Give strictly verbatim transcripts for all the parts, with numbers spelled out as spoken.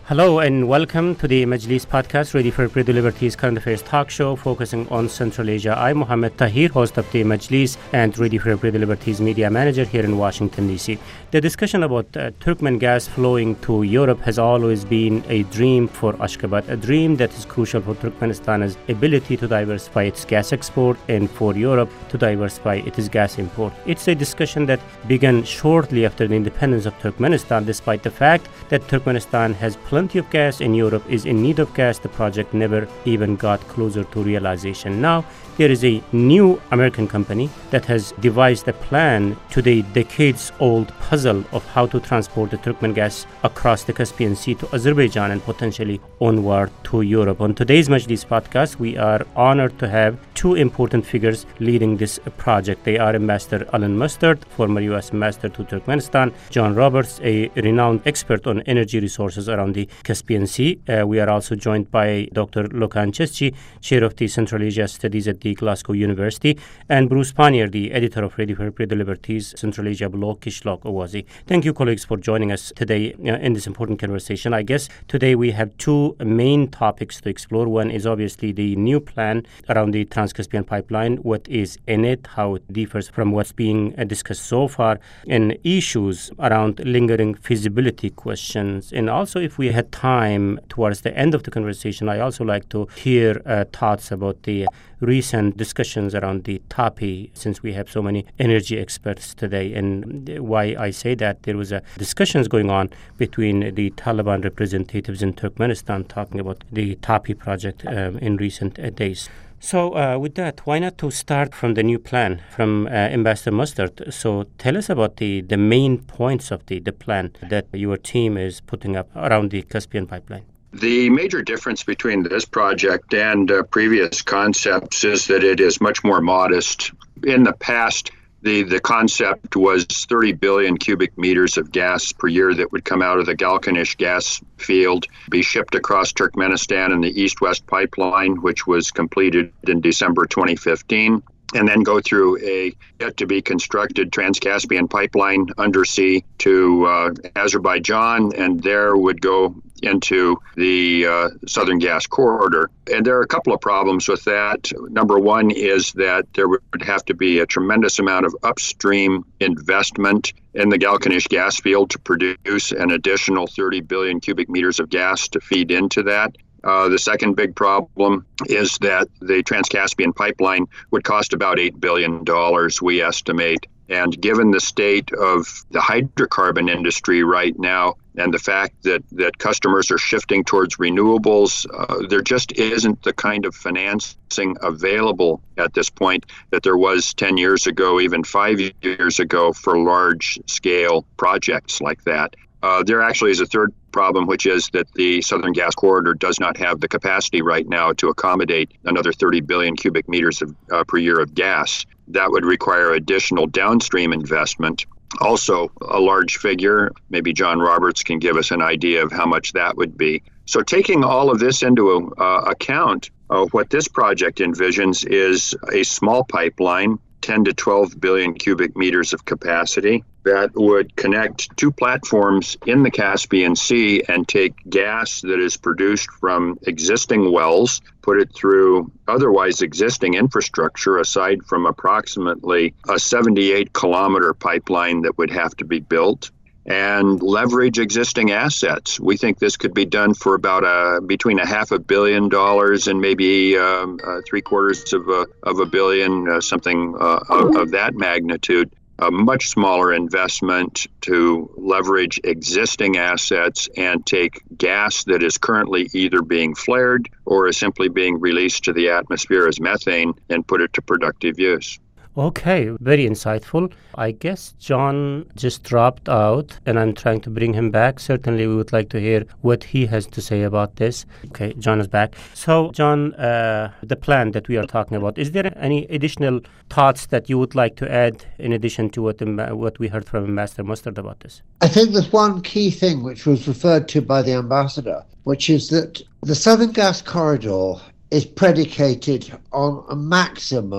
Hello and welcome to the Majlis podcast, ready for Purdue Liberty's current affairs talk show focusing on Central Asia. I'm Mohammed Tahir, host of the Majlis and ready for Purdue Liberty's media manager here in Washington, D C. The discussion about uh, Turkmen gas flowing to Europe has always been a dream for Ashgabat, a dream that is crucial for Turkmenistan's ability to diversify its gas export and for Europe to diversify its gas import. It's a discussion that began shortly after the independence of Turkmenistan, despite the fact that Turkmenistan has plenty of gas and Europe is in need of gas. The project never even got closer to realization. Now, there is a new American company that has devised a plan to the decades-old puzzle of how to transport the Turkmen gas across the Caspian Sea to Azerbaijan and potentially onward to Europe. On today's Majlis podcast, we are honored to have two important figures leading this project. They are Ambassador Alan Mustard, former U S Ambassador to Turkmenistan, John Roberts, a renowned expert on energy resources around the Caspian Sea. Uh, we are also joined by Doctor Lokan Chesci, Chair of the Central Asia Studies at the Glasgow University, and Bruce Panier, the editor of Ready for Purdue Liberty's Central Asia blog, Kishlok Owazi. Thank you, colleagues, for joining us today uh, in this important conversation. I guess today we have two main topics to explore. One is obviously the new plan around the Trans-Caspian pipeline, what is in it, how it differs from what's being uh, discussed so far, and issues around lingering feasibility questions. And also, if we had time towards the end of the conversation, I also like to hear uh, thoughts about the recent discussions around the TAPI, since we have so many energy experts today. And why I say that, there was a discussions going on between the Taliban representatives in Turkmenistan talking about the TAPI project um, in recent uh, days. So uh, with that, why not to start from the new plan from uh, Ambassador Mustard? So tell us about the, the main points of the, the plan that your team is putting up around the Caspian pipeline. The major difference between this project and uh, previous concepts is that it is much more modest. In the past, the, the concept was thirty billion cubic meters of gas per year that would come out of the Galkanish gas field, be shipped across Turkmenistan in the East-West pipeline, which was completed in December twenty fifteen. And then go through a yet-to-be-constructed Trans-Caspian pipeline undersea to uh, Azerbaijan, and there would go into the uh, Southern Gas Corridor. And there are a couple of problems with that. Number one is that there would have to be a tremendous amount of upstream investment in the Galkanish gas field to produce an additional thirty billion cubic meters of gas to feed into that. Uh, the second big problem is that the Trans-Caspian pipeline would cost about eight billion dollars, we estimate. And given the state of the hydrocarbon industry right now and the fact that, that customers are shifting towards renewables, uh, there just isn't the kind of financing available at this point that there was ten years ago, even five years ago, for large-scale projects like that. Uh, there actually is a third problem, which is that the Southern Gas Corridor does not have the capacity right now to accommodate another thirty billion cubic meters of, uh, per year of gas. That would require additional downstream investment. Also, a large figure. Maybe John Roberts can give us an idea of how much that would be. So taking all of this into uh, account, uh, what this project envisions is a small pipeline, ten to twelve billion cubic meters of capacity, that would connect two platforms in the Caspian Sea and take gas that is produced from existing wells, put it through otherwise existing infrastructure, aside from approximately a seventy-eight kilometer pipeline that would have to be built, and leverage existing assets. We think this could be done for about a, between a half a billion dollars and maybe um, uh, three quarters of a, of a billion, uh, something uh, of, of that magnitude. A much smaller investment to leverage existing assets and take gas that is currently either being flared or is simply being released to the atmosphere as methane and put it to productive use. Okay, very insightful. I guess John just dropped out and I'm trying to bring him back. Certainly, we would like to hear what he has to say about this. Okay, John is back. So, John, uh, the plan that we are talking about, is there any additional thoughts that you would like to add in addition to what, the, what we heard from Ambassador Mustard about this? I think there's one key thing which was referred to by the ambassador, which is that the Southern Gas Corridor is predicated on a maximum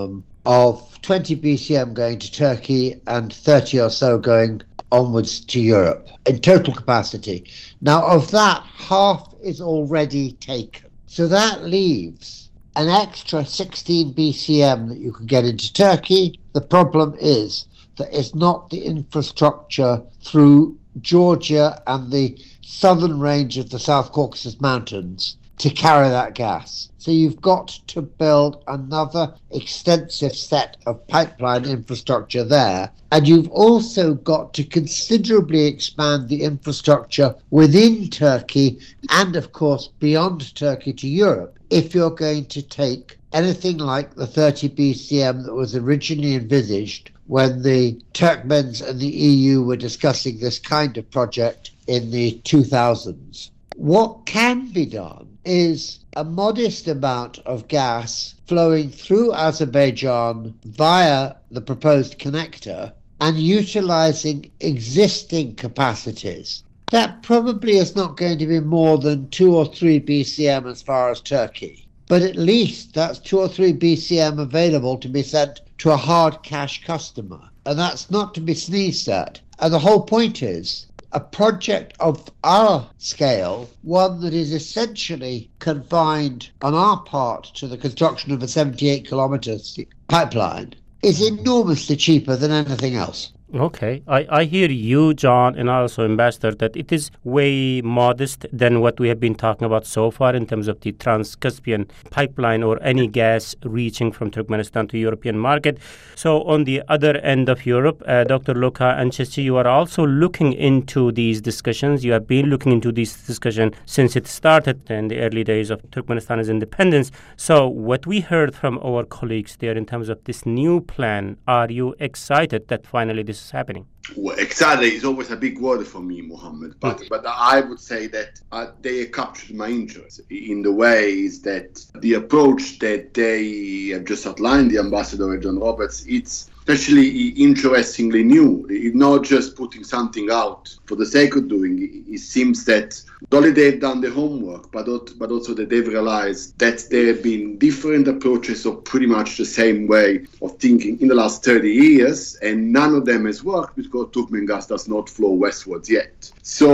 of twenty B C M going to Turkey and thirty or so going onwards to Europe in total capacity. Now, of that, half is already taken. So that leaves an extra sixteen B C M that you can get into Turkey. The problem is that it's not the infrastructure through Georgia and the southern range of the South Caucasus Mountains to carry that gas. So you've got to build another extensive set of pipeline infrastructure there. And you've also got to considerably expand the infrastructure within Turkey and, of course, beyond Turkey to Europe if you're going to take anything like the thirty B C M that was originally envisaged when the Turkmens and the E U were discussing this kind of project in the two thousands. What can be done is a modest amount of gas flowing through Azerbaijan via the proposed connector and utilizing existing capacities. That probably is not going to be more than two or three B C M as far as Turkey. But at least that's two or three B C M available to be sent to a hard cash customer. And that's not to be sneezed at. And the whole point is, a project of our scale, one that is essentially confined on our part to the construction of a seventy-eight kilometres pipeline, is enormously cheaper than anything else. Okay, I, I hear you, John, and also Ambassador, that it is way modest than what we have been talking about so far in terms of the Trans-Caspian pipeline or any gas reaching from Turkmenistan to European market. So on the other end of Europe, uh, Doctor Luca Ancesi, you are also looking into these discussions. You have been looking into this discussion since it started in the early days of Turkmenistan's independence. So what we heard from our colleagues there in terms of this new plan, are you excited that finally this is happening? Well, excited is always a big word for me, Mohammed, but okay. but I would say that uh, they captured my interest in the ways that the approach that they have just outlined, the Ambassador and John Roberts, it's especially interestingly new. It's not just putting something out for the sake of doing it. It seems that not only they've done the homework, but, but also that they've realized that there have been different approaches of pretty much the same way of thinking in the last thirty years, and none of them has worked because Turkmen gas does not flow westwards yet.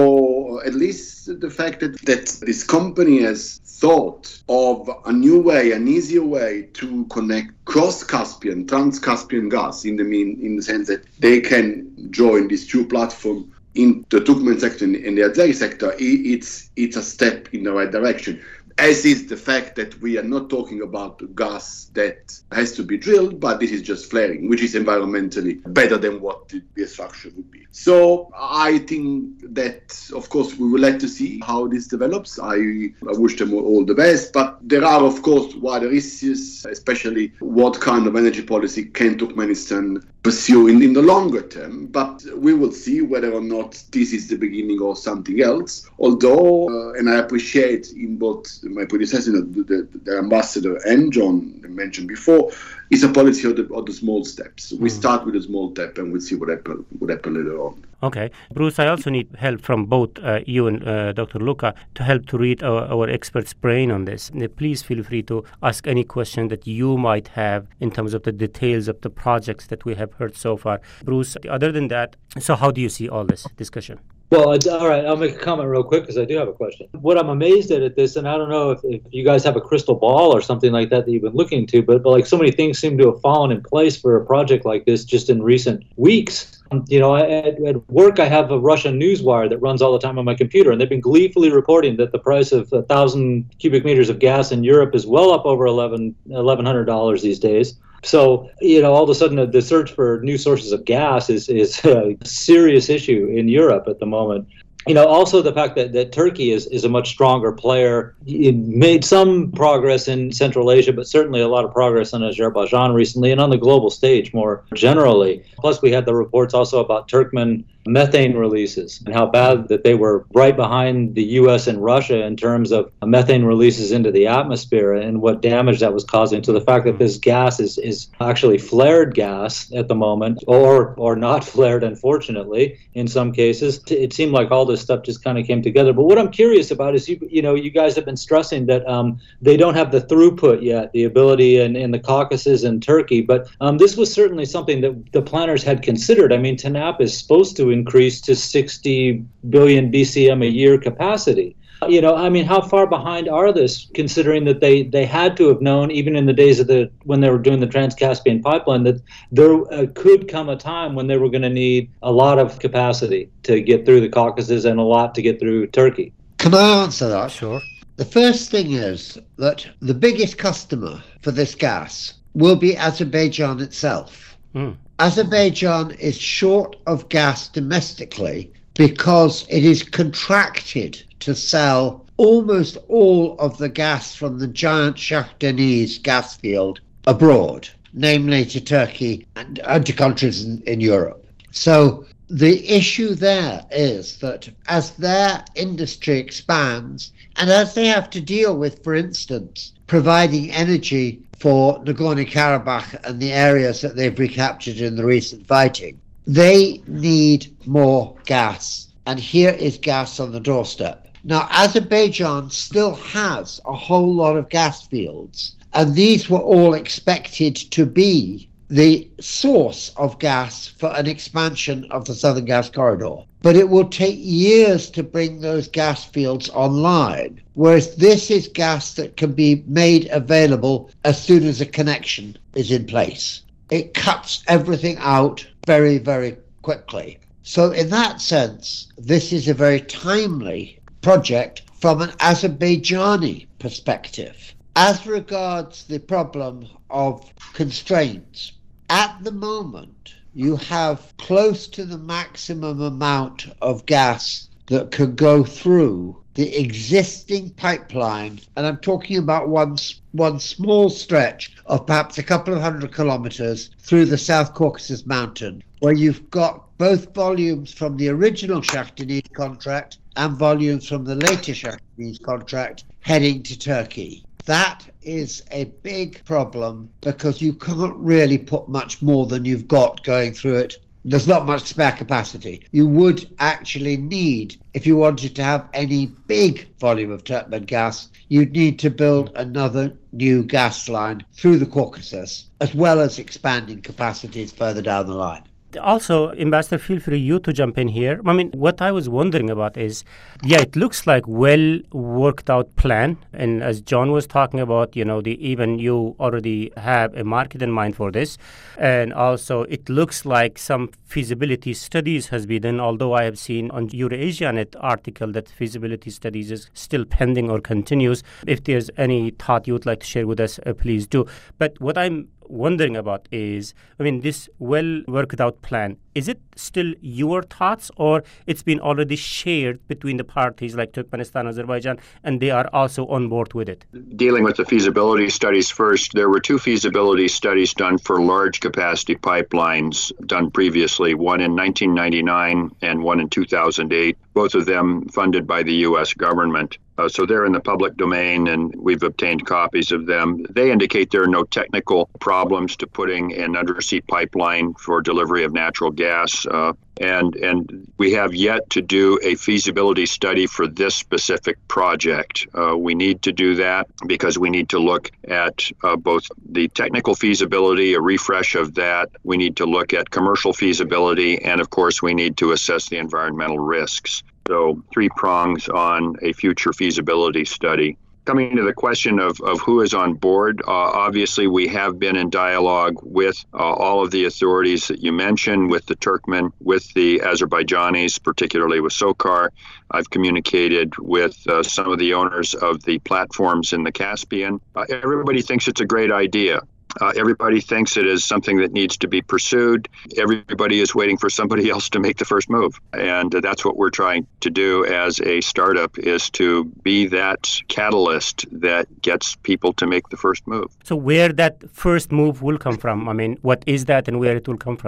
So at least the fact that, that this company has thought of a new way, an easier way to connect cross-Caspian, trans-Caspian gas in the mean, in the sense that they can join these two platforms in the Turkmen sector and the Azeri sector, it's it's a step in the right direction. As is the fact that we are not talking about gas that has to be drilled, but this is just flaring, which is environmentally better than what the structure would be. So I think that, of course, we will like to see how this develops. I, I wish them all the best, but there are, of course, wider issues, especially what kind of energy policy can Turkmenistan pursue in, in the longer term. But we will see whether or not this is the beginning of something else. Although, uh, and I appreciate in both my predecessor, the, the, the ambassador and John mentioned before, is a policy of the, of the small steps. We mm. start with a small step and we'll see what happens what happen later on. Okay. Bruce, I also need help from both uh, you and uh, Doctor Luca to help to read our, our experts' brain on this. Please feel free to ask any question that you might have in terms of the details of the projects that we have heard so far. Bruce, other than that, so how do you see all this discussion? Well, it's, all right, I'll make a comment real quick because I do have a question. What I'm amazed at at this, and I don't know if, if you guys have a crystal ball or something like that that you've been looking into, but, but like so many things seem to have fallen in place for a project like this just in recent weeks. You know, at, at work, I have a Russian newswire that runs all the time on my computer, and they've been gleefully reporting that the price of a thousand cubic meters of gas in Europe is well up over eleven hundred dollars these days. So, you know, all of a sudden the search for new sources of gas is, is a serious issue in Europe at the moment. You know, also the fact that, that Turkey is, is a much stronger player. It made some progress in Central Asia, but certainly a lot of progress in Azerbaijan recently and on the global stage more generally. Plus, we had the reports also about Turkmen methane releases and how bad that they were right behind the U S and Russia in terms of methane releases into the atmosphere and what damage that was causing. So the fact that this gas is, is actually flared gas at the moment, or or not flared, unfortunately, in some cases, it seemed like all this stuff just kind of came together. But what I'm curious about is, you you know, you guys have been stressing that um, they don't have the throughput yet, the ability in, in the Caucasus and Turkey. But um, this was certainly something that the planners had considered. I mean, TANAP is supposed to increase to sixty billion B C M a year capacity. You know, I mean, how far behind are this, considering that they, they had to have known, even in the days of the when they were doing the Trans-Caspian pipeline, that there uh, could come a time when they were going to need a lot of capacity to get through the Caucasus and a lot to get through Turkey? Can I answer that? Sure. The first thing is that the biggest customer for this gas will be Azerbaijan itself. Mm. Azerbaijan is short of gas domestically because it is contracted to sell almost all of the gas from the giant Shah Deniz gas field abroad, namely to Turkey and, and to countries in, in Europe. So the issue there is that as their industry expands, and as they have to deal with, for instance, providing energy for Nagorno-Karabakh and the areas that they've recaptured in the recent fighting, they need more gas. And here is gas on the doorstep. Now, Azerbaijan still has a whole lot of gas fields, and these were all expected to be the source of gas for an expansion of the Southern Gas Corridor. But it will take years to bring those gas fields online, whereas this is gas that can be made available as soon as a connection is in place. It cuts everything out very, very quickly. So in that sense, this is a very timely project from an Azerbaijani perspective. As regards the problem of constraints, at the moment you have close to the maximum amount of gas that could go through the existing pipeline, and I'm talking about one, one small stretch of perhaps a couple of hundred kilometers through the South Caucasus Mountain, where you've got both volumes from the original Shah Deniz contract and volumes from the later Shah Deniz contract heading to Turkey. That is a big problem because you can't really put much more than you've got going through it. There's not much spare capacity. You would actually need, if you wanted to have any big volume of Turkmen gas, you'd need to build another new gas line through the Caucasus, as well as expanding capacities further down the line. Also, Ambassador, feel free you to jump in here. I mean, what I was wondering about is, yeah, it looks like well worked out plan. And as John was talking about, you know, the even you already have a market in mind for this. And also, it looks like some feasibility studies has been done, although I have seen on EurasiaNet article that feasibility studies is still pending or continues. If there's any thought you would like to share with us, uh, please do. But what I'm wondering about is, I mean, this well worked out plan, is it still your thoughts, or it's been already shared between the parties like Turkmenistan, Azerbaijan, and they are also on board with it? Dealing with the feasibility studies first, there were two feasibility studies done for large capacity pipelines done previously, one in nineteen ninety-nine and one in two thousand eight, both of them funded by the U S government. Uh, so they're in the public domain, and we've obtained copies of them. They indicate there are no technical problems to putting an undersea pipeline for delivery of natural gas. Uh, and and we have yet to do a feasibility study for this specific project. Uh, we need to do that because we need to look at uh, both the technical feasibility, a refresh of that. We need to look at commercial feasibility, and of course, we need to assess the environmental risks. So three prongs on a future feasibility study. Coming to the question of, of who is on board, uh, obviously we have been in dialogue with uh, all of the authorities that you mentioned, with the Turkmen, with the Azerbaijanis, particularly with SOCAR. I've communicated with uh, some of the owners of the platforms in the Caspian. Uh, everybody thinks it's a great idea. Uh, everybody thinks it is something that needs to be pursued. Everybody is waiting for somebody else to make the first move. And uh, that's what we're trying to do as a startup, is to be that catalyst that gets people to make the first move. So where that first move will come from? I mean, what is that and where it will come from?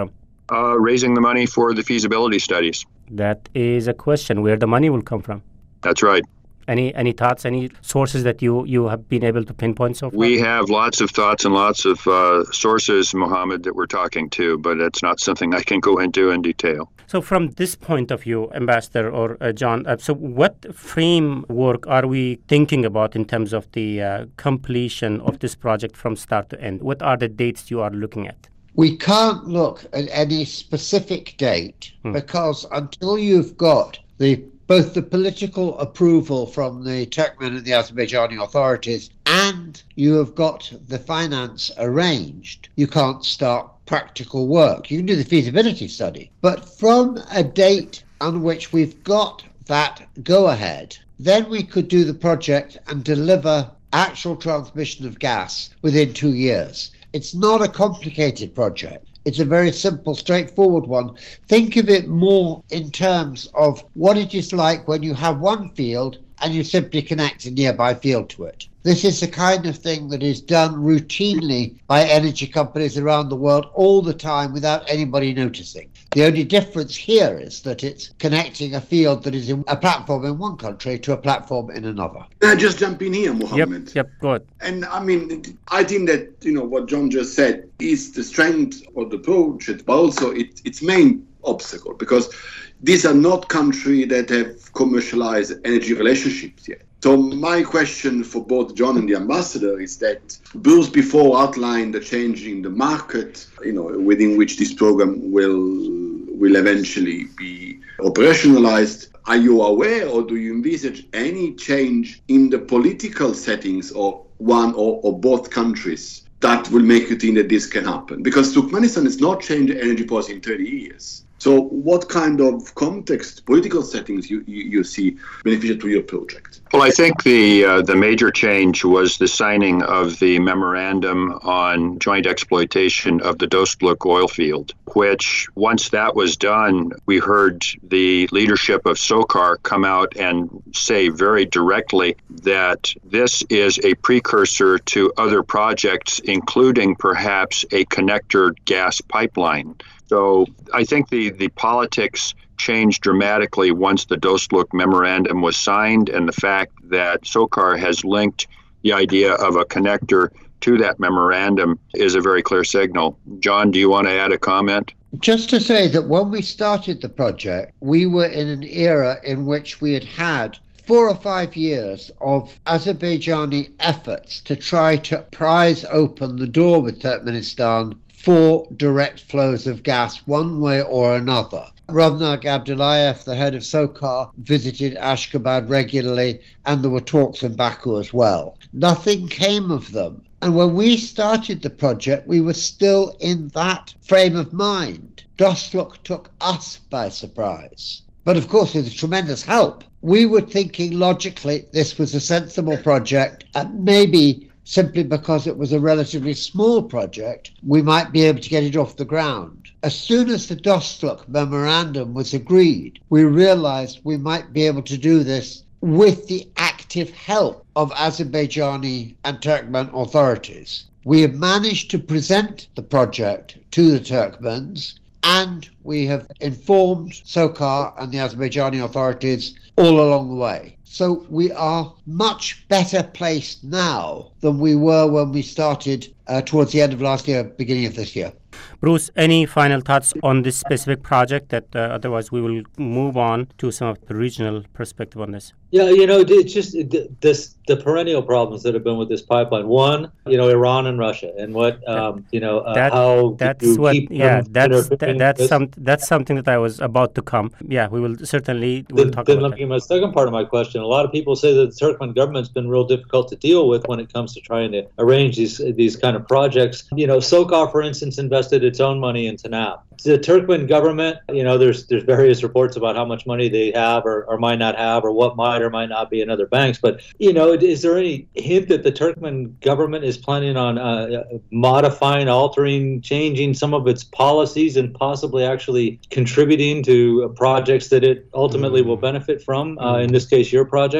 Uh, raising the money for the feasibility studies. That is a question where the money will come from. That's right. Any any thoughts, any sources that you, you have been able to pinpoint so far? We have lots of thoughts and lots of uh, sources, Mohammed, that we're talking to, but it's not something I can go into in detail. So from this point of view, Ambassador or uh, John, uh, so what framework are we thinking about in terms of the uh, completion of this project from start to end? What are the dates you are looking at? We can't look at any specific date hmm. because until you've got the both the political approval from the Turkmen and the Azerbaijani authorities and you have got the finance arranged, you can't start practical work. You can do the feasibility study. But from a date on which we've got that go-ahead, then we could do the project and deliver actual transmission of gas within two years. It's not a complicated project. It's a very simple, straightforward one. Think of it more in terms of what it is like when you have one field and you simply connect a nearby field to it. This is the kind of thing that is done routinely by energy companies around the world all the time without anybody noticing. The only difference here is that it's connecting a field that is in a platform in one country to a platform in another. Can I just jump in here, Mohammed? Yep, yep, go ahead. And I mean, I think that, you know, what John just said is the strength of the project, but also it, its main obstacle, because these are not countries that have commercialized energy relationships yet. So my question for both John and the ambassador is that Bruce before outlined the change in the market, you know, within which this program will will eventually be operationalized. Are you aware, or do you envisage any change in the political settings of one or, or both countries that will make you think that this can happen? Because Turkmenistan has not changed energy policy in thirty years. So what kind of context, political settings you, you, you see beneficial to your project? Well, I think the uh, the major change was the signing of the memorandum on joint exploitation of the Dostluk oil field, which once that was done, we heard the leadership of SOCAR come out and say very directly that this is a precursor to other projects, including perhaps a connector gas pipeline. So I think the, the politics changed dramatically once the Dostluk memorandum was signed, and the fact that SOCAR has linked the idea of a connector to that memorandum is a very clear signal. John, do you want to add a comment? Just to say that when we started the project, we were in an era in which we had had four or five years of Azerbaijani efforts to try to prise open the door with Turkmenistan for direct flows of gas one way or another. Ravnag Abdullayev, the head of SOCAR, visited Ashgabat regularly, and there were talks in Baku as well. Nothing came of them. And when we started the project, we were still in that frame of mind. Dostluk took us by surprise. But of course, with tremendous help, we were thinking logically this was a sensible project, and maybe simply because it was a relatively small project, we might be able to get it off the ground. As soon as the Dostluk memorandum was agreed, we realized we might be able to do this with the active help of Azerbaijani and Turkmen authorities. We have managed to present the project to the Turkmens, and we have informed SOCAR and the Azerbaijani authorities all along the way. So we are much better placed now than we were when we started uh, towards the end of last year, beginning of this year. Bruce, any final thoughts on this specific project? That uh, otherwise we will move on to some of the regional perspective on this. Yeah, you know, it's just this the perennial problems that have been with this pipeline. One, you know, Iran and Russia, and what um, you know, uh, that, how that's you what, keep yeah, that's that, that's this. some that's something that I was about to come. Yeah, we will certainly we'll then, talk then about looking that. at my second part of my question, a lot of people say that the Turkmen government's been real difficult to deal with when it comes to trying to arrange these these kind of projects. You know, SOCAR, for instance, invested its own money into TANAP. The Turkmen government, you know, there's there's various reports about how much money they have or, or might not have, or what might or might not be in other banks. But, you know, is there any hint that the Turkmen government is planning on uh, modifying, altering, changing some of its policies and possibly actually contributing to projects that it ultimately mm. will benefit from, uh, in this case, your project?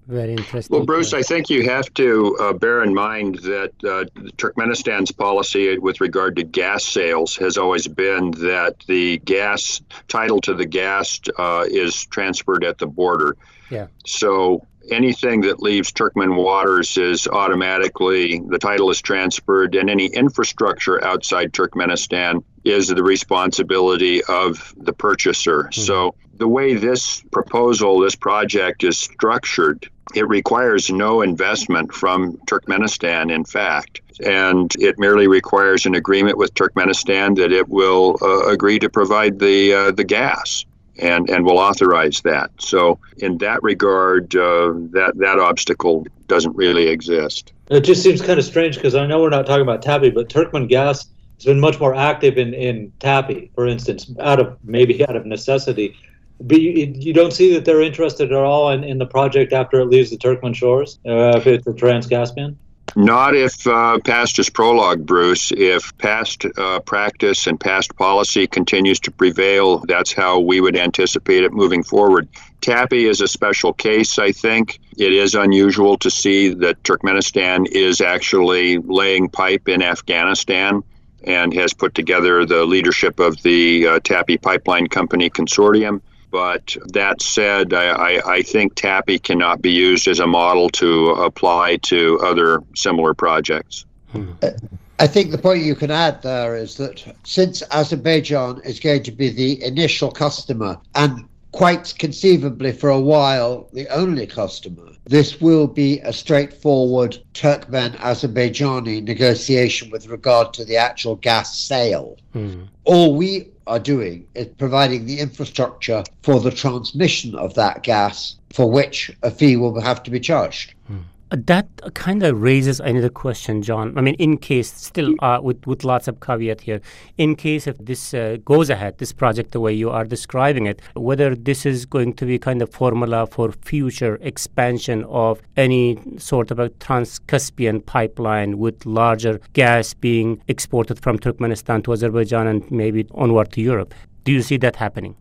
Very interesting. Well, Bruce, I think you have to uh, bear in mind that uh, Turkmenistan's policy with regard to gas sales has always been that the gas, title to the gas uh, is transferred at the border. Yeah. So anything that leaves Turkmen waters is automatically, the title is transferred, and any infrastructure outside Turkmenistan is the responsibility of the purchaser. Mm-hmm. So the way this proposal, this project is structured, it requires no investment from Turkmenistan, in fact, and it merely requires an agreement with Turkmenistan that it will uh, agree to provide the uh, the gas. And, and will authorize that. So in that regard, uh, that, that obstacle doesn't really exist. It just seems kind of strange because I know we're not talking about TAPI, but Turkmen Gas has been much more active in, in TAPI, for instance, out of maybe out of necessity. But you, you don't see that they're interested at all in, in the project after it leaves the Turkmen shores, uh, if it's the Trans-Caspian? Not if uh, past is prologue, Bruce. If past uh, practice and past policy continues to prevail, that's how we would anticipate it moving forward. TAPI is a special case, I think. It is unusual to see that Turkmenistan is actually laying pipe in Afghanistan and has put together the leadership of the uh, TAPI Pipeline Company Consortium. But that said, I, I, I think TAPI cannot be used as a model to apply to other similar projects. Hmm. I think the point you can add there is that since Azerbaijan is going to be the initial customer and quite conceivably for a while the only customer, this will be a straightforward Turkmen-Azerbaijani negotiation with regard to the actual gas sale. Hmm. All we are doing is providing the infrastructure for the transmission of that gas, for which a fee will have to be charged. Hmm. That kind of raises another question, John. I mean, in case, still uh, with, with lots of caveat here, in case if this uh, goes ahead, this project the way you are describing it, whether this is going to be kind of formula for future expansion of any sort of a Trans-Caspian pipeline with larger gas being exported from Turkmenistan to Azerbaijan and maybe onward to Europe. Do you see that happening?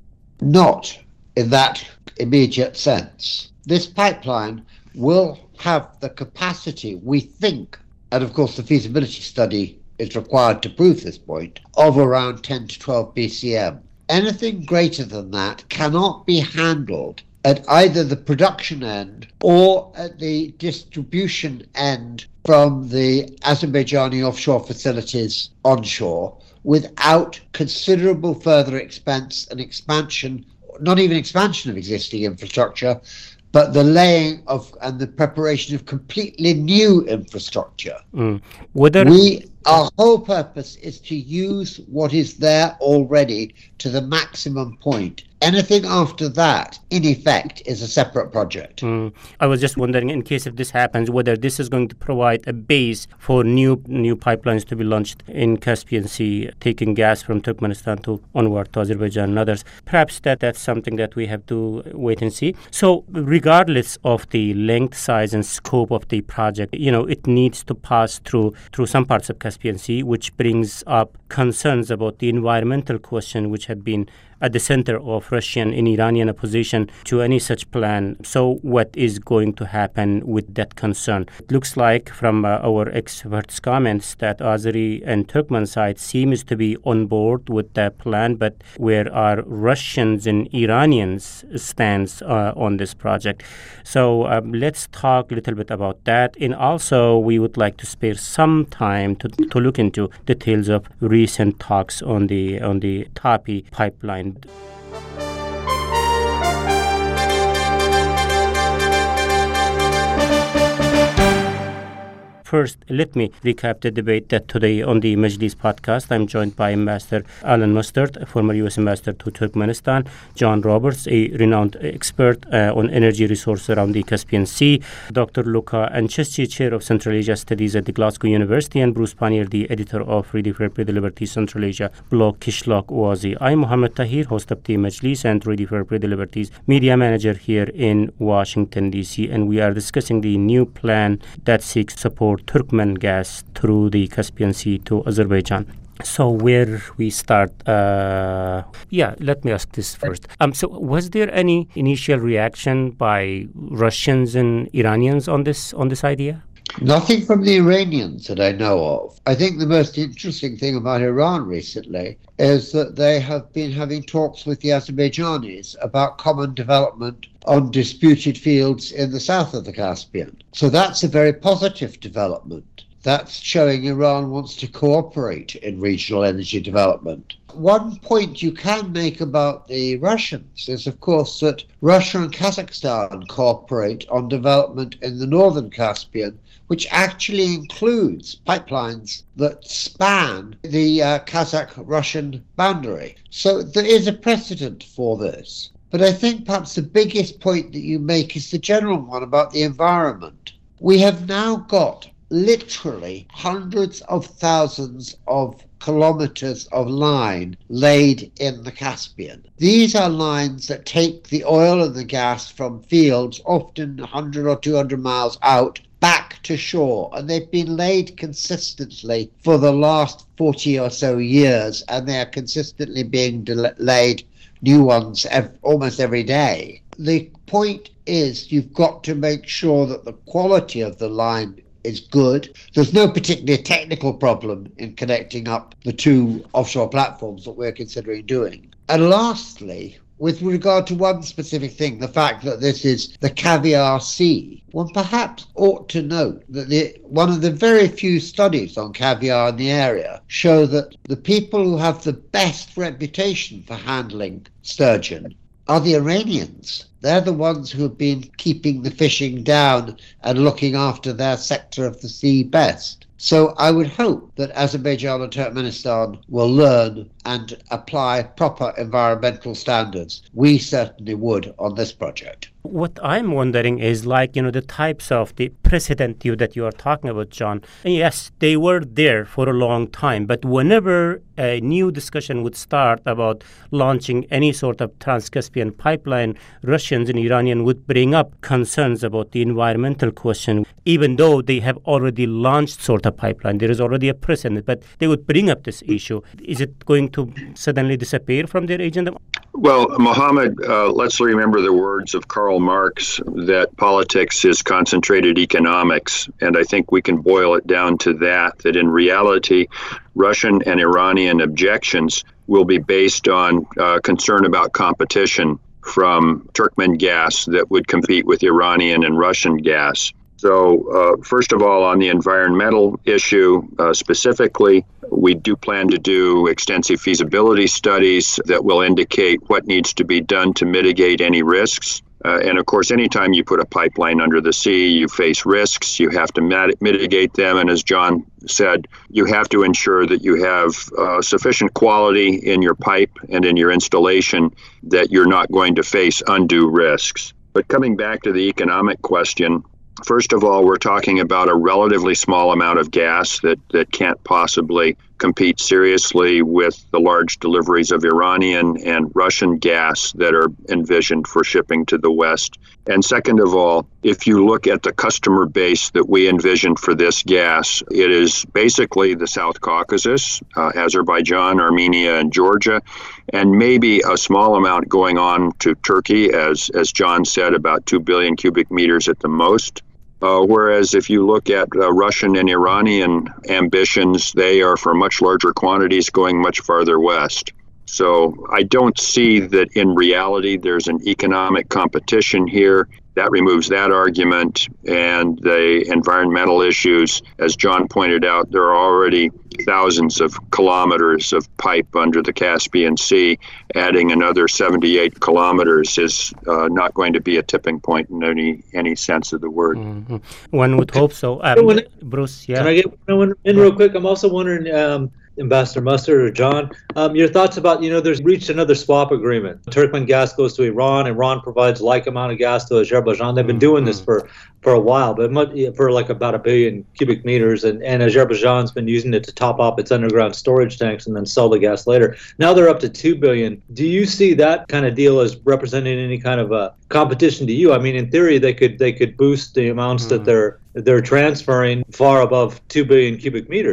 Not in that immediate sense. This pipeline will have the capacity, we think, and of course the feasibility study is required to prove this point, of around ten to twelve B C M. Anything greater than that cannot be handled at either the production end or at the distribution end from the Azerbaijani offshore facilities onshore without considerable further expense and expansion, not even expansion of existing infrastructure, but the laying of and the preparation of completely new infrastructure. Mm. Whether we, our whole purpose is to use what is there already to the maximum point. Anything after that, in effect, is a separate project. Mm. I was just wondering, in case if this happens, whether this is going to provide a base for new new pipelines to be launched in Caspian Sea, taking gas from Turkmenistan to onward to Azerbaijan and others. Perhaps that that's something that we have to wait and see. So, regardless of the length, size, and scope of the project, you know, it needs to pass through through some parts of Caspian Sea, which brings up concerns about the environmental question, which have been at the center of Russian and Iranian opposition to any such plan. So what is going to happen with that concern? It looks like from uh, our experts' comments that Azeri and Turkmen side seems to be on board with that plan, but where are Russians and Iranians stands uh, on this project? So um, let's talk a little bit about that. And also we would like to spare some time to, to look into details of recent talks on the on the TAPI pipeline. First, let me recap the debate that today on the Majlis podcast. I'm joined by Ambassador Alan Mustard, former U S Ambassador to Turkmenistan, John Roberts, a renowned expert uh, on energy resources around the Caspian Sea, Doctor Luca Ancesci, Chair of Central Asia Studies at the Glasgow University, and Bruce Pannier, the editor of Ready for April Liberty Central Asia blog Kishlok Oazi. I'm Mohammed Tahir, host of the Majlis and Ready for April Liberty's media manager here in Washington, D C, and we are discussing the new plan that seeks support Turkmen gas through the Caspian Sea to Azerbaijan. So where we start, uh, yeah, let me ask this first. Um, so was there any initial reaction by Russians and Iranians on this on this idea? Nothing from the Iranians that I know of. I think the most interesting thing about Iran recently is that they have been having talks with the Azerbaijanis about common development on disputed fields in the south of the Caspian. So that's a very positive development. That's showing Iran wants to cooperate in regional energy development. One point you can make about the Russians is, of course, that Russia and Kazakhstan cooperate on development in the northern Caspian, which actually includes pipelines that span the uh, Kazakh-Russian boundary. So there is a precedent for this. But I think perhaps the biggest point that you make is the general one about the environment. We have now got literally hundreds of thousands of kilometers of line laid in the Caspian. These are lines that take the oil and the gas from fields, often one hundred or two hundred miles out, back to shore, and they've been laid consistently for the last forty or so years, and they are consistently being del- laid new ones ev- almost every day. The point is you've got to make sure that the quality of the line is good. There's no particular technical problem in connecting up the two offshore platforms that we're considering doing. And lastly, with regard to one specific thing, the fact that this is the Caviar Sea, one perhaps ought to note that the, one of the very few studies on caviar in the area show that the people who have the best reputation for handling sturgeon are the Iranians. They're the ones who have been keeping the fishing down and looking after their sector of the sea best. So I would hope that Azerbaijan and Turkmenistan will learn and apply proper environmental standards. We certainly would on this project. What I'm wondering is, like, you know, the types of the precedent you, that you are talking about, John. And yes, they were there for a long time, but whenever a new discussion would start about launching any sort of Trans-Caspian pipeline, Russians and Iranians would bring up concerns about the environmental question, even though they have already launched sort of pipeline. There is already a precedent, but they would bring up this issue. Is it going to suddenly disappear from their agenda? Well, Mohammed, uh, let's remember the words of Karl Marx that politics is concentrated economics. And I think we can boil it down to that, that in reality, Russian and Iranian objections will be based on uh, concern about competition from Turkmen gas that would compete with Iranian and Russian gas. So, uh, first of all, on the environmental issue uh, specifically, we do plan to do extensive feasibility studies that will indicate what needs to be done to mitigate any risks. Uh, and of course, anytime you put a pipeline under the sea, you face risks. You have to mat- mitigate them. And as John said, you have to ensure that you have uh, sufficient quality in your pipe and in your installation that you're not going to face undue risks. But coming back to the economic question, first of all, we're talking about a relatively small amount of gas that, that can't possibly compete seriously with the large deliveries of Iranian and Russian gas that are envisioned for shipping to the West. And second of all, if you look at the customer base that we envisioned for this gas, it is basically the South Caucasus, uh, Azerbaijan, Armenia, and Georgia, and maybe a small amount going on to Turkey, as, as John said, about two billion cubic meters at the most. Uh, whereas if you look at uh, Russian and Iranian ambitions, they are for much larger quantities going much farther west. So I don't see that in reality there's an economic competition here. That removes that argument. And the environmental issues, as John pointed out, there are already thousands of kilometers of pipe under the Caspian Sea. Adding another seventy-eight kilometers is uh, not going to be a tipping point in any any sense of the word. Mm-hmm. One would hope so. Um, Bruce, yeah. Can I get one in real quick? I'm also wondering, um, Ambassador Mustard or John, um, your thoughts about, you know, there's reached another swap agreement. Turkmen gas goes to Iran. Iran provides like amount of gas to Azerbaijan. They've been doing this for, for a while, but much, for like about a billion cubic meters. And, and Azerbaijan's been using it to top up its underground storage tanks and then sell the gas later. Now they're up to two billion. Do you see that kind of deal as representing any kind of a competition to you? I mean, in theory, they could they could boost the amounts mm. that they're they're transferring far above two billion cubic meters.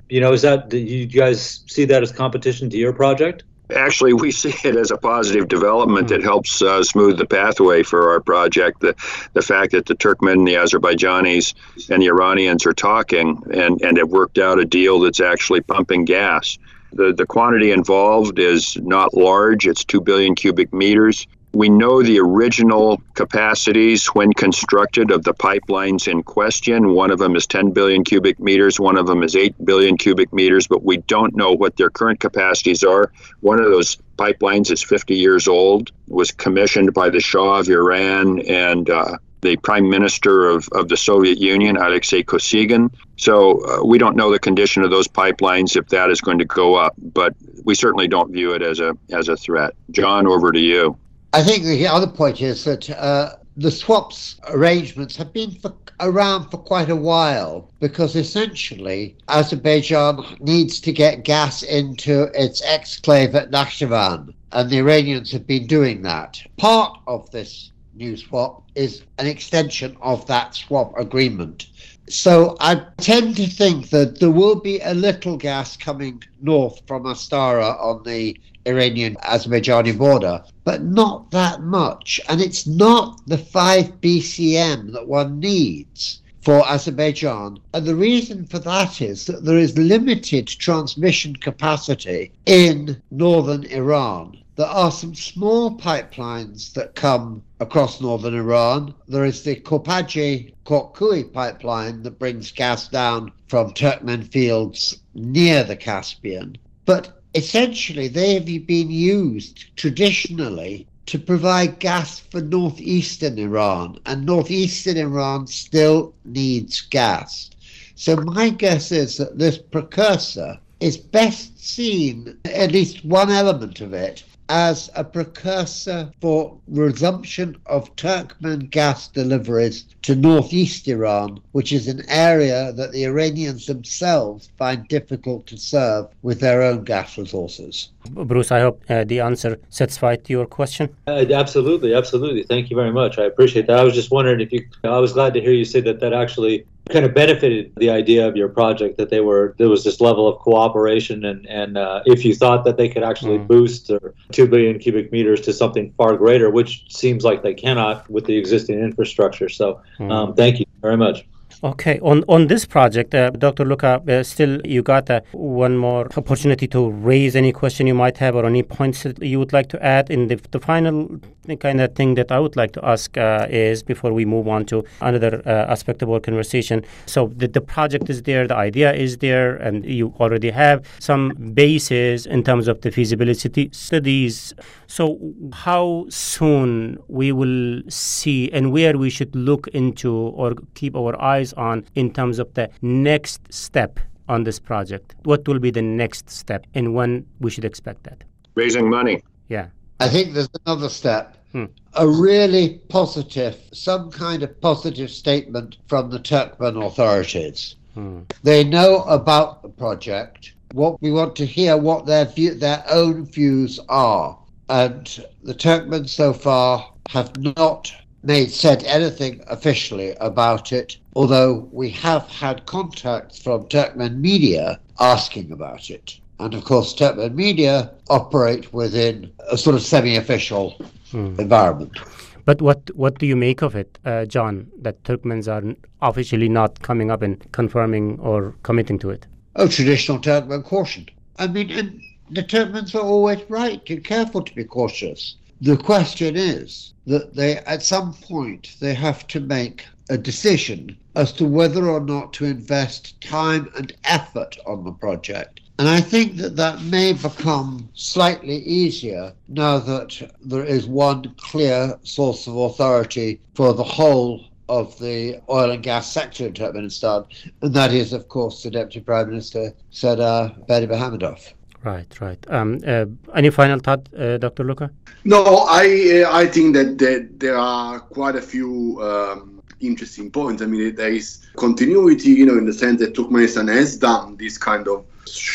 you know, is that, do you guys see that as competition to your project? Actually, we see it as a positive development that helps uh, smooth the pathway for our project. The the fact that the Turkmen, the Azerbaijanis, and the Iranians are talking and, and have worked out a deal that's actually pumping gas. The, the quantity involved is not large. It's two billion cubic meters. We know the original capacities when constructed of the pipelines in question. One of them is ten billion cubic meters, one of them is eight billion cubic meters, but we don't know what their current capacities are. One of those pipelines is fifty years old, was commissioned by the Shah of Iran and uh, the Prime Minister of, of the Soviet Union, Alexei Kosygin. So uh, we don't know the condition of those pipelines, if that is going to go up, but we certainly don't view it as a as a threat. John, over to you. I think the other point is that uh, the swaps arrangements have been for, around for quite a while, because essentially Azerbaijan needs to get gas into its exclave at Nakhchivan, and the Iranians have been doing that. Part of this new swap is an extension of that swap agreement. So I tend to think that there will be a little gas coming north from Astara on the Iranian-Azerbaijani border, but not that much. And it's not the five B C M that one needs for Azerbaijan. And the reason for that is that there is limited transmission capacity in northern Iran. There are some small pipelines that come across northern Iran. There is the Kopaji-Korkui pipeline that brings gas down from Turkmen fields near the Caspian. But essentially, they have been used traditionally to provide gas for northeastern Iran, and northeastern Iran still needs gas. So my guess is that this precursor is best seen, at least one element of it, as a precursor for resumption of Turkmen gas deliveries to northeast Iran, which is an area that the Iranians themselves find difficult to serve with their own gas resources. Bruce, I hope uh, the answer satisfied your question. Uh, absolutely, absolutely. Thank you very much. I appreciate that. I was just wondering if you, I was glad to hear you say that that actually kind of benefited the idea of your project, that they were, there was this level of cooperation, and, and uh, if you thought that they could actually mm. boost their two billion cubic meters to something far greater, which seems like they cannot with the existing infrastructure. So mm. um, thank you very much. Okay, on on this project, uh, Doctor Luca, uh, still you got uh, one more opportunity to raise any question you might have or any points that you would like to add. In the, the final kind of thing that I would like to ask uh, is, before we move on to another uh, aspect of our conversation, so the, the project is there, the idea is there, and you already have some basis in terms of the feasibility studies. So how soon we will see and where we should look into or keep our eyes on in terms of the next step on this project? What will be the next step and when we should expect that? Raising money. Yeah. I think there's another step. Hmm. A really positive, some kind of positive statement from the Turkmen authorities. Hmm. They know about the project. What we want to hear what their view, their own views are. And the Turkmen so far have not made said anything officially about it, although we have had contacts from Turkmen media asking about it. And of course, Turkmen media operate within a sort of semi-official hmm. environment. But what, what do you make of it, uh, John, that Turkmens are officially not coming up and confirming or committing to it? Oh, traditional Turkmen caution. I mean, and the Turkmens are always right and careful to be cautious. The question is that they, at some point, they have to make a decision as to whether or not to invest time and effort on the project. And I think that that may become slightly easier now that there is one clear source of authority for the whole of the oil and gas sector in Turkmenistan, and that is, of course, the Deputy Prime Minister, Serdar Berdimuhamedov. Right, right. Um, uh, any final thought, uh, Doctor Luca? No, I uh, I think that, that there are quite a few um, interesting points. I mean, there is continuity, you know, in the sense that Turkmenistan has done this kind of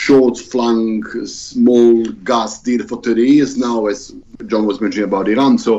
short-flung, small gas deal for thirty years now, as John was mentioning about Iran. So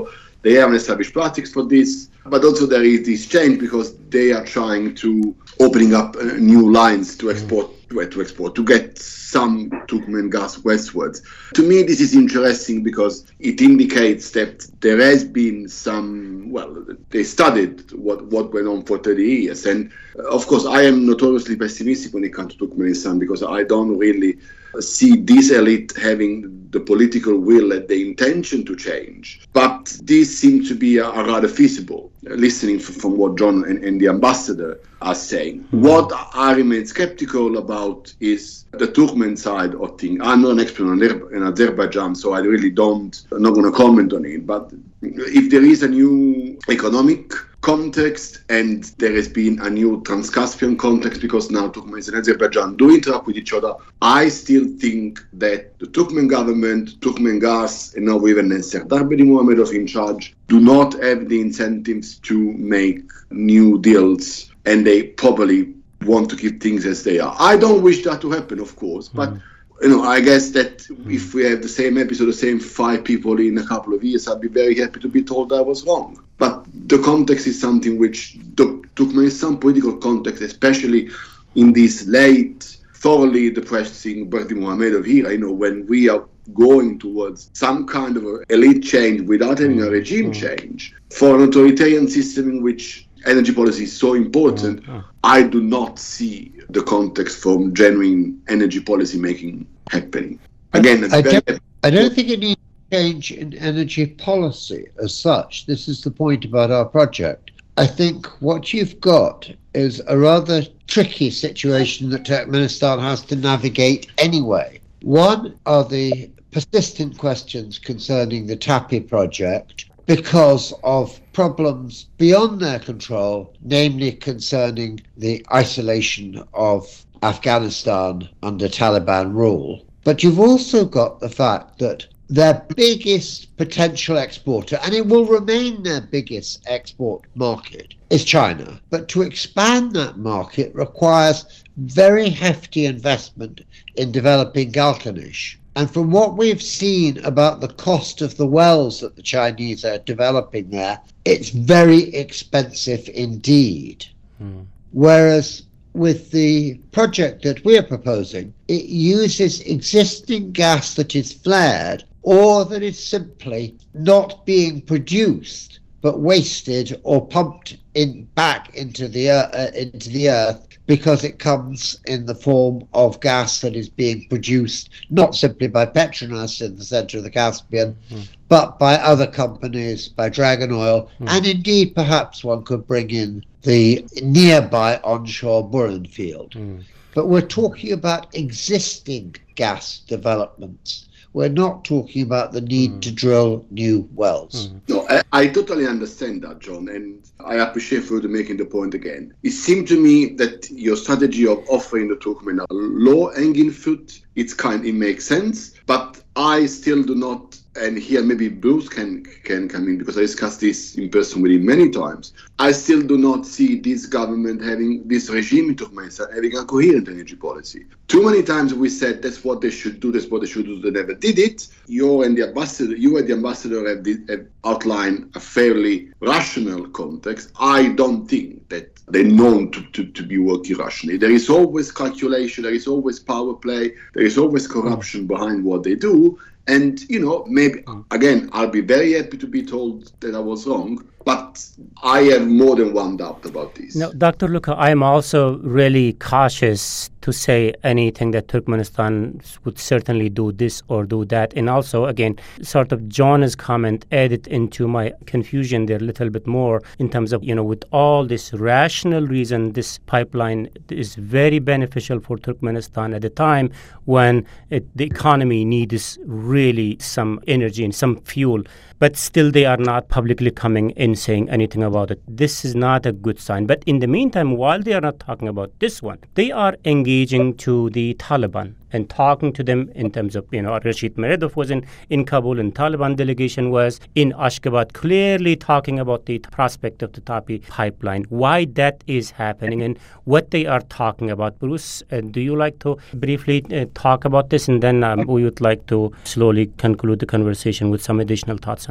They have an established practice for this, but also there is this change because they are trying to opening up uh, new lines to export, mm. to export, to get some Turkmen gas westwards. To me, this is interesting because it indicates that there has been some, well, they studied what, what went on for thirty years. And uh, of course, I am notoriously pessimistic when it comes to Turkmenistan because I don't really see this elite having the political will and the intention to change. But this seems to be a, a rather feasible, uh, listening f- from what John and, and the ambassador are saying. Mm-hmm. What I remain skeptical about is the Turkmen side of things. I'm not an expert on in Azerbaijan, so I really don't, I'm not going to comment on it. But if there is a new economic context and there has been a new Trans-Caspian context because now Turkmenistan and Azerbaijan do interact with each other, I still think that the Turkmen government, Turkmen Gas, and now even Serdar Berdimuhamedov in charge, do not have the incentives to make new deals, and they probably want to keep things as they are. I don't wish that to happen, of course, but mm. you know, I guess that mm. if we have the same episode, the same five people in a couple of years, I'd be very happy to be told I was wrong. But the context is something which the Turkmenistan political context, especially in this late, thoroughly depressing Berdimuhamedov era, you know, when we are going towards some kind of a elite change without having a regime mm. change, for an authoritarian system in which energy policy is so important, mm. I do not see the context for genuine energy policy making happening. Again, I, I, don't, I don't think it needs change in energy policy as such. This is the point about our project. I think what you've got is a rather tricky situation that Turkmenistan has to navigate anyway. One are the persistent questions concerning the TAPI project because of problems beyond their control, namely concerning the isolation of Afghanistan under Taliban rule. But you've also got the fact that their biggest potential exporter, and it will remain their biggest export market, is China. But to expand that market requires very hefty investment in developing Galkanish. And from what we've seen about the cost of the wells that the Chinese are developing there, it's very expensive indeed. Hmm. Whereas with the project that we're proposing, it uses existing gas that is flared or that is simply not being produced but wasted or pumped in back into the uh, into the earth because it comes in the form of gas that is being produced not simply by Petronas in the centre of the Caspian, mm. but by other companies, by Dragon Oil, mm. and indeed perhaps one could bring in the nearby onshore Buran field. Mm. But we're talking about existing gas developments. We're not talking about the need mm. to drill new wells. Mm. No, I, I totally understand that, John, and I appreciate for you making the point again. It seemed to me that your strategy of offering the Turkmen a low-hanging fruit, it's kind, it makes sense, but I still do not, and here maybe Bruce can can come in because I discussed this in person with him many times. I still do not see this government having, this regime in Turkmenistan having a coherent energy policy. Too many times we said that's what they should do, that's what they should do, they never did it. You and the ambassador, you and the ambassador have, have outlined a fairly rational context. I don't think that they're known to, to, to be working rationally. There is always calculation, there is always power play, there is always corruption behind what they do. And, you know, maybe, again, I'll be very happy to be told that I was wrong, but I have more than one doubt about this. No, Doctor Luca, I am also really cautious to say anything that Turkmenistan would certainly do this or do that. And also, again, sort of John's comment added into my confusion there a little bit more in terms of, you know, with all this rational reason, this pipeline is very beneficial for Turkmenistan at a time when it, the economy needs really some energy and some fuel. But still they are not publicly coming in saying anything about it. This is not a good sign. But in the meantime, while they are not talking about this one, they are engaging to the Taliban and talking to them in terms of, you know, Rashid Meredov was in, in Kabul and Taliban delegation was in Ashgabat, clearly talking about the prospect of the TAPI pipeline, why that is happening and what they are talking about. Bruce, uh, do you like to briefly uh, talk about this? And then um, we would like to slowly conclude the conversation with some additional thoughts on that.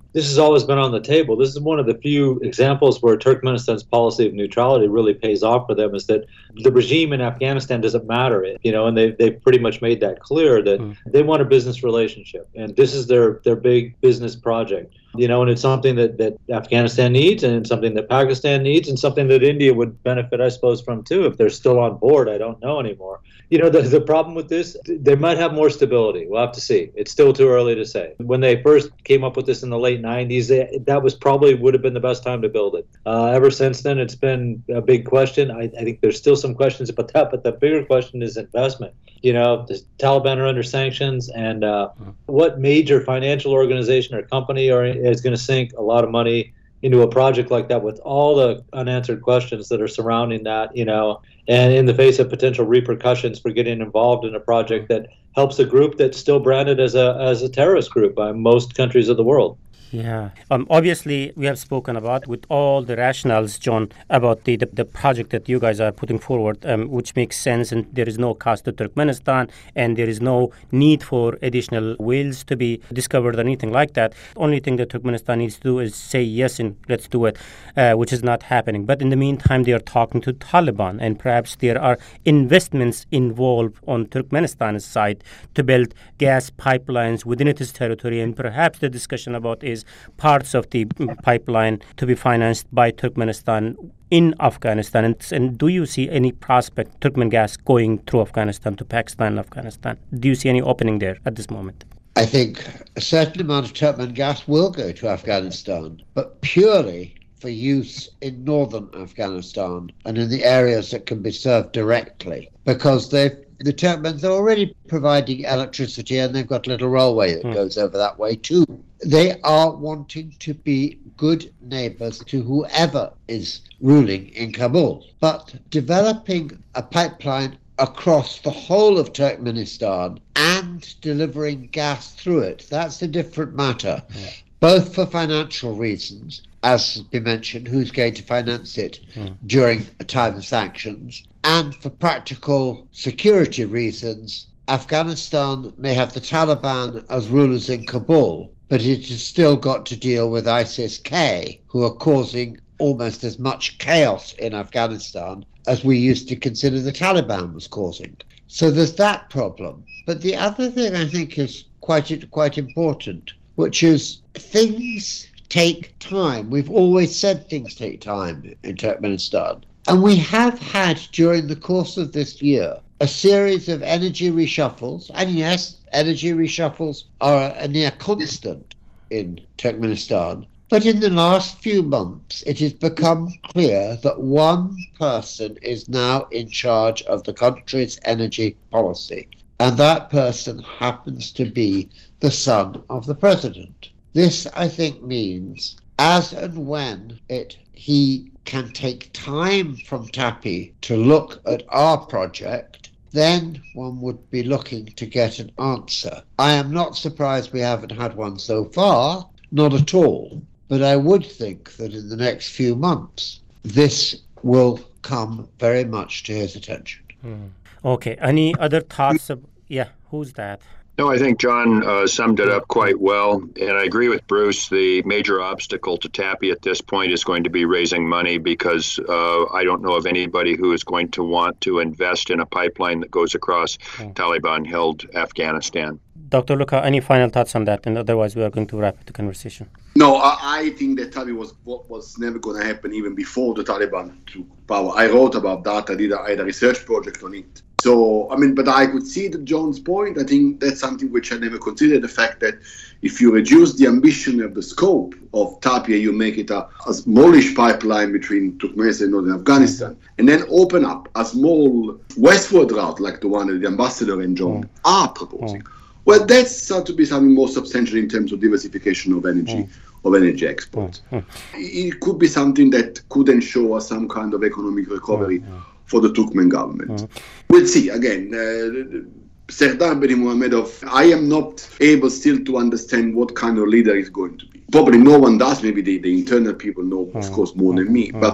this has always been on the table. This is one of the few examples where Turkmenistan's policy of neutrality really pays off for them, is that the regime in Afghanistan doesn't matter, you know, and they they've pretty much made that clear that mm. they want a business relationship, and this is their their big business project, you know, and it's something that, that Afghanistan needs, and it's something that Pakistan needs, and something that India would benefit, I suppose, from too, if they're still on board. I don't know anymore. You know, the, the problem with this, they might have more stability. We'll have to see. It's still too early to say. When they first came up with this in the late nineties, they, that was probably would have been the best time to build it. Uh, ever since then, it's been a big question. I, I think there's still some questions about that, but the bigger question is investment. You know, the Taliban are under sanctions, and uh, what major financial organization or company are, is going to sink a lot of money into a project like that with all the unanswered questions that are surrounding that, you know, and in the face of potential repercussions for getting involved in a project that helps a group that's still branded as a as a terrorist group by most countries of the world. Yeah. Um, obviously, we have spoken about with all the rationales, John, about the, the, the project that you guys are putting forward, um, which makes sense, and there is no cost to Turkmenistan, and there is no need for additional whales to be discovered or anything like that. The only thing that Turkmenistan needs to do is say yes and let's do it, uh, which is not happening. But in the meantime, they are talking to Taliban, and perhaps there are investments involved on Turkmenistan's side to build gas pipelines within its territory, and perhaps the discussion about is parts of the pipeline to be financed by Turkmenistan in Afghanistan. And, and do you see any prospect Turkmen gas going through Afghanistan to Pakistan and Afghanistan? Do you see any opening there at this moment? I think a certain amount of Turkmen gas will go to Afghanistan, but purely for use in northern Afghanistan and in the areas that can be served directly, because they've the Turkmens are already providing electricity, and they've got a little railway that mm. goes over that way too. They are wanting to be good neighbors to whoever is ruling in Kabul. But developing a pipeline across the whole of Turkmenistan and delivering gas through it, that's a different matter, yeah. Both for financial reasons, as has been mentioned, who's going to finance it mm. during a time of sanctions, and for practical security reasons. Afghanistan may have the Taliban as rulers in Kabul, but it has still got to deal with ISIS-K, who are causing almost as much chaos in Afghanistan as we used to consider the Taliban was causing. So there's that problem. But the other thing I think is quite quite important, which is things take time. We've always said things take time in Turkmenistan. And we have had, during the course of this year, a series of energy reshuffles. And yes, energy reshuffles are a near constant in Turkmenistan. But in the last few months, it has become clear that one person is now in charge of the country's energy policy. And that person happens to be the son of the president. This, I think, means as and when it he can take time from TAPI to look at our project, then one would be looking to get an answer. I am not surprised we haven't had one so far, not at all. But I would think that in the next few months, this will come very much to his attention. Hmm. Okay. Any other thoughts? Of, yeah, who's that? No, I think John uh, summed it up quite well. And I agree with Bruce. The major obstacle to TAPI at this point is going to be raising money, because uh, I don't know of anybody who is going to want to invest in a pipeline that goes across hmm. Taliban-held Afghanistan. Doctor Luca, any final thoughts on that? And otherwise, we are going to wrap the conversation. No, I, I think that TAPI was what was never going to happen even before the Taliban took power. I wrote about that. I did a, I had a research project on it. So, I mean, but I could see the John's point. I think that's something which I never considered, the fact that if you reduce the ambition of the scope of TAPI, you make it a, a smallish pipeline between Turkmenistan and northern Afghanistan, and then open up a small westward route like the one that the ambassador and John mm. are proposing. Mm. Well, that's sought to be something more substantial in terms of diversification of energy, mm. of energy exports. Mm. It could be something that could ensure some kind of economic recovery mm. for the Turkmen government. Mm. We'll see. Again, uh, Serdar Berdimuhamedov, I am not able still to understand what kind of leader he's going to be. Probably no one does. Maybe the, the internal people know, of course, more than me. But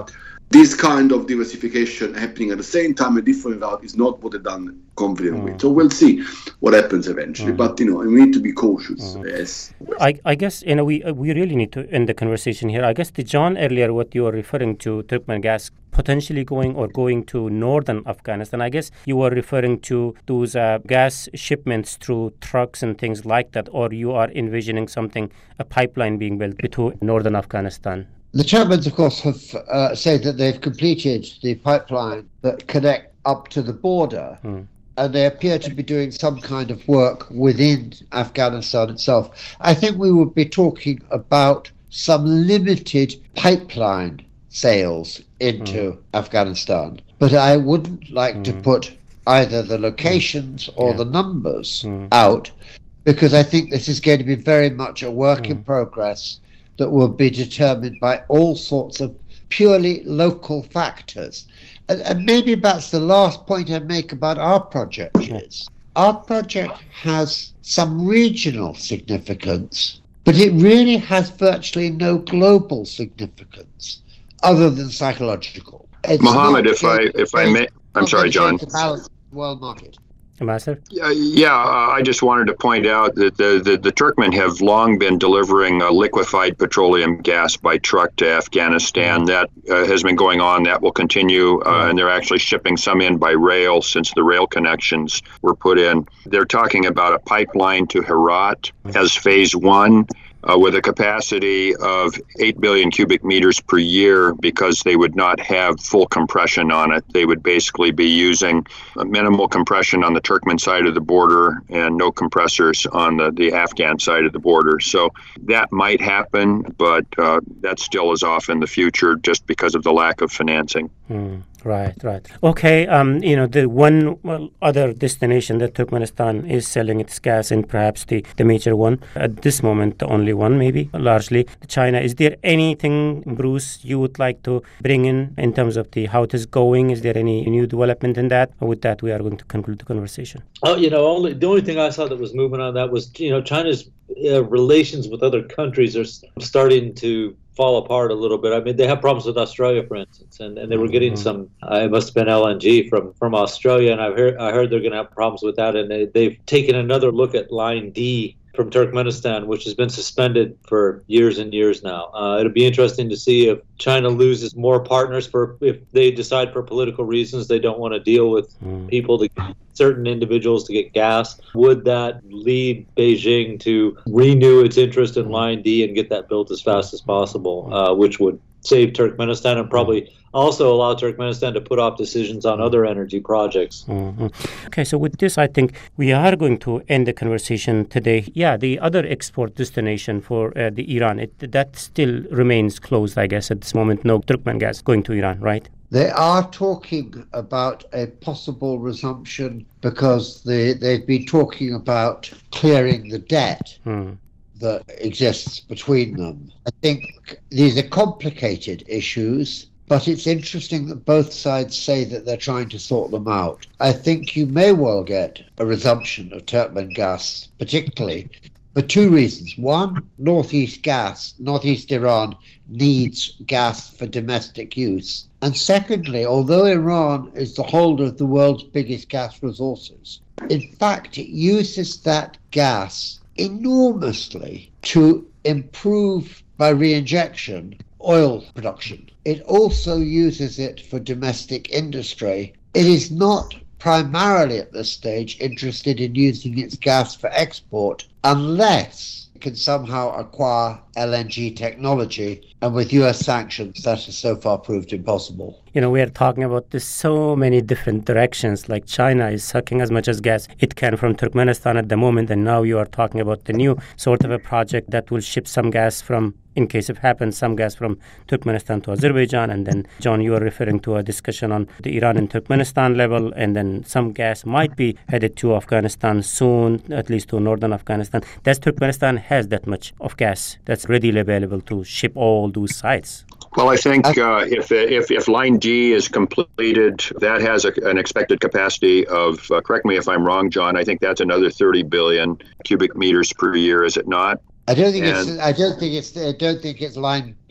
this kind of diversification happening at the same time, a different route, is not what they've done confident mm. with. So we'll see what happens eventually. Mm. But, you know, we need to be cautious. Mm. Yes. I, I guess, you know, we we really need to end the conversation here. I guess, the John, earlier, what you were referring to, Turkmen gas potentially going or going to northern Afghanistan. I guess you were referring to those uh, gas shipments through trucks and things like that, or you are envisioning something, a pipeline being built between northern Afghanistan. The Germans, of course, have uh, said that they've completed the pipeline that connect up to the border, mm. and they appear to be doing some kind of work within Afghanistan itself. I think we would be talking about some limited pipeline sales into mm. Afghanistan, but I wouldn't like mm. to put either the locations or yeah. the numbers mm. out, because I think this is going to be very much a work mm. in progress that will be determined by all sorts of purely local factors. And, and maybe that's the last point I make about our project is, our project has some regional significance, but it really has virtually no global significance other than psychological. It's Mohammed, if I if I may, I'm sorry, John. To balance the world market. Ambassador? Uh, yeah, uh, I just wanted to point out that the, the, the Turkmen have long been delivering uh, liquefied petroleum gas by truck to Afghanistan. That uh, has been going on. That will continue, uh, and they're actually shipping some in by rail since the rail connections were put in. They're talking about a pipeline to Herat as phase one. Uh, with a capacity of eight billion cubic meters per year, because they would not have full compression on it. They would basically be using minimal compression on the Turkmen side of the border and no compressors on the, the Afghan side of the border. So that might happen, but uh, that still is off in the future just because of the lack of financing. Mm. Right, right. Okay, um, you know, the one well, other destination that Turkmenistan is selling its gas in, perhaps the, the major one, at this moment, the only one maybe, largely, China. Is there anything, Bruce, you would like to bring in in terms of the how it is going? Is there any new development in that? Or with that, we are going to conclude the conversation. Oh, you know, only the only thing I saw that was movement on that was, you know, China's uh, relations with other countries are starting to fall apart a little bit. I mean, they have problems with Australia, for instance, and, and they were getting some, uh, it must have been L N G from, from Australia, and I've heard, I heard they're going to have problems with that, and they, they've taken another look at Line D from Turkmenistan, which has been suspended for years and years now. Uh, it'll be interesting to see if China loses more partners, for if they decide for political reasons they don't want to deal with mm. people, to certain individuals to get gas. Would that lead Beijing to renew its interest in Line D and get that built as fast as possible, uh, which would save Turkmenistan and probably also allow Turkmenistan to put off decisions on other energy projects. Mm-hmm. Okay, so with this, I think we are going to end the conversation today. Yeah, the other export destination for uh, the Iran, it, that still remains closed, I guess, at this moment. No Turkmen gas going to Iran, right? They are talking about a possible resumption because they, they've been talking about clearing the debt. Mm. that exists between them. I think these are complicated issues, but it's interesting that both sides say that they're trying to sort them out. I think you may well get a resumption of Turkmen gas, particularly for two reasons. One, Northeast gas, Northeast Iran needs gas for domestic use. And secondly, although Iran is the holder of the world's biggest gas resources, in fact, it uses that gas enormously to improve, by reinjection, oil production. It also uses it for domestic industry. It is not primarily at this stage interested in using its gas for export unless it can somehow acquire L N G technology, and with U S sanctions that has so far proved impossible. You know, we are talking about this so many different directions, like China is sucking as much as gas it can from Turkmenistan at the moment, and now you are talking about the new sort of a project that will ship some gas from, in case it happens, some gas from Turkmenistan to Azerbaijan, and then, John, you are referring to a discussion on the Iran and Turkmenistan level, and then some gas might be headed to Afghanistan soon, at least to northern Afghanistan. Does Turkmenistan has that much of gas that's readily available to ship all those sites? Well, I think uh, if, if if Line D is completed, that has a, an expected capacity of, uh, correct me if I'm wrong, John, I think that's another thirty billion cubic meters per year, is it not? I don't think and, it's. I don't think it's. I don't think it's Line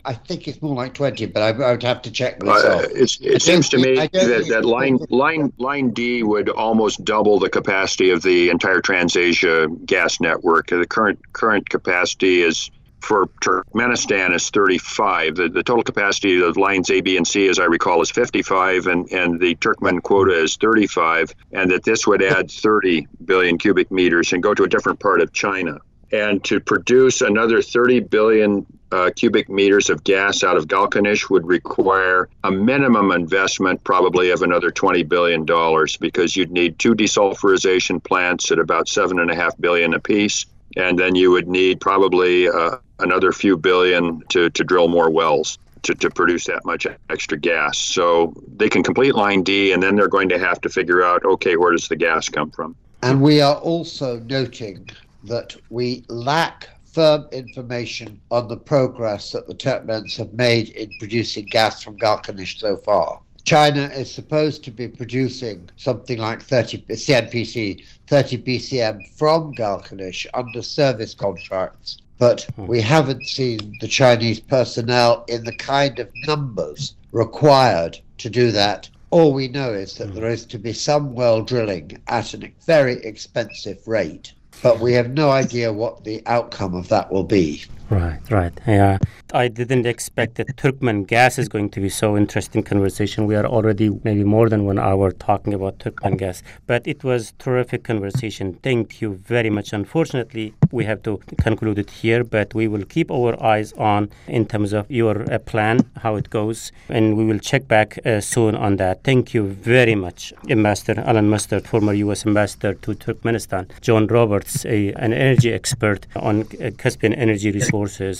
I think it's more like twenty, but I, I would have to check myself. Uh, it's, it seems to me that, that line line line D would almost double the capacity of the entire Trans-Asia gas network. The current current capacity is for Turkmenistan is thirty-five. The, the total capacity of lines A, B, and C, as I recall, is fifty-five, and, and the Turkmen quota is thirty-five, and that this would add thirty billion cubic meters and go to a different part of China. And to produce another thirty billion uh, cubic meters of gas out of Galkanish would require a minimum investment probably of another twenty billion dollars, because you'd need two desulfurization plants at about seven and a half billion apiece. And then you would need probably uh, another few billion to, to drill more wells to, to produce that much extra gas. So they can complete line D, and then they're going to have to figure out, okay, where does the gas come from? And we are also noting that we lack firm information on the progress that the Turkmens have made in producing gas from Galkanish so far. China is supposed to be producing something like thirty C N P C, thirty B C M from Galkanish under service contracts, but we haven't seen the Chinese personnel in the kind of numbers required to do that. All we know is that there is to be some well drilling at a very expensive rate, but we have no idea what the outcome of that will be. Right, right. Yeah, I didn't expect that Turkmen gas is going to be so interesting conversation. We are already maybe more than one hour talking about Turkmen gas, but it was terrific conversation. Thank you very much. Unfortunately, we have to conclude it here, but we will keep our eyes on in terms of your uh, plan, how it goes, and we will check back uh, soon on that. Thank you very much, Ambassador Alan Mustard, former U S Ambassador to Turkmenistan, John Roberts, a, an energy expert on uh, Caspian energy resources,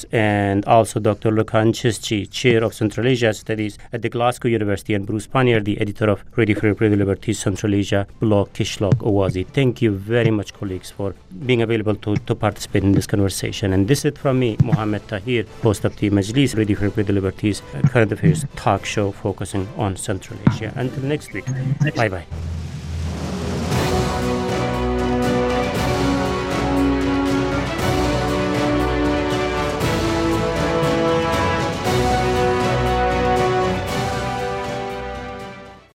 and also Doctor Lukhan Chizchi, Chair of Central Asia Studies at the Glasgow University, and Bruce Pannier, the editor of Ready for Radio Liberty's Central Asia blog, Kishlog Owazi. Thank you very much, colleagues, for being available to, to participate in this conversation. And this is it from me, Mohammed Tahir, host of the Majlis, Ready for Radio Liberty's current affairs talk show focusing on Central Asia. Until next week, bye-bye.